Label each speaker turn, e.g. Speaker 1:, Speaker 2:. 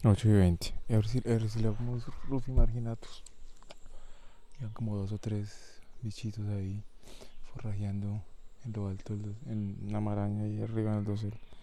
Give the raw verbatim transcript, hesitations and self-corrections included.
Speaker 1: Ocho y veinte. A ver si, a ver si le damos Rufi Marginatus. Quedan como dos o tres bichitos ahí forrajeando en lo alto, del dos- en una maraña ahí arriba en el dosel.